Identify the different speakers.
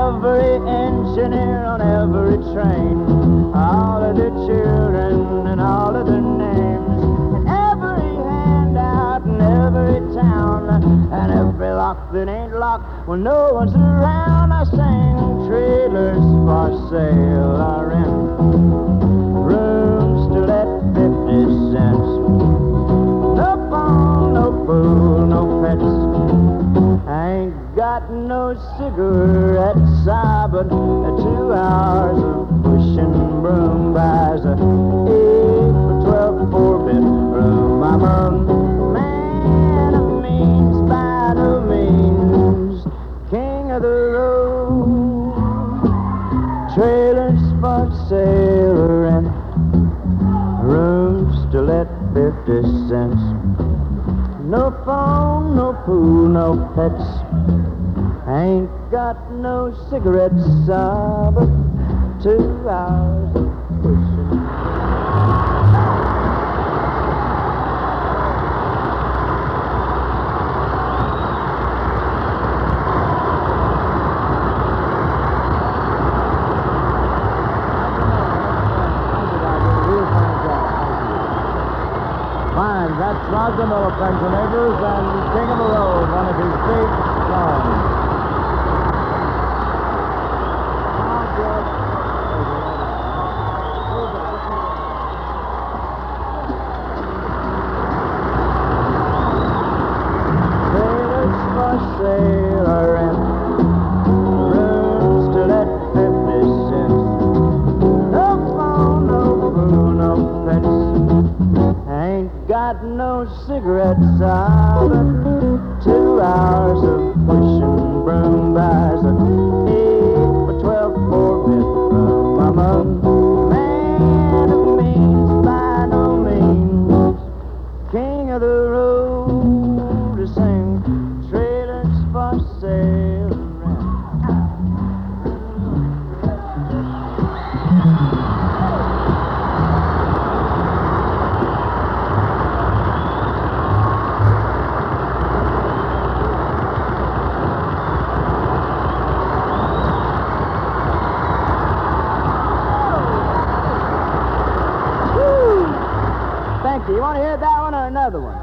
Speaker 1: every engineer on every train, all of their children and all of their names, and every handout in every town, and every lock that ain't locked when no one's around. I sing trailers for sale are in, rooms to let 50 cents. No phone, no food, no pets. I ain't got no cigarettes, but 2 hours of pushing broom buys a 8 for 12 4-bedroom. I'm a man of means, by no means king of the road. Trailers for sale or rent, rooms to let 50 cents. No phone, no food, no pets. I ain't got no cigarettes, but 2 hours of pushing. Fine, that's Roger Miller, pensioners, and King of the Road, one of his big songs. Trailers for sale or rent, rooms to let 50 cents. No phone, no food, no pets. Ain't got no cigarettes, but 2 hours of pushing broom buys a 8 for 12 4-bedroom. I'm a man of means, by no means king of the road, to sing trailers for sale and rent. Thank you. You want to hear that one or another one?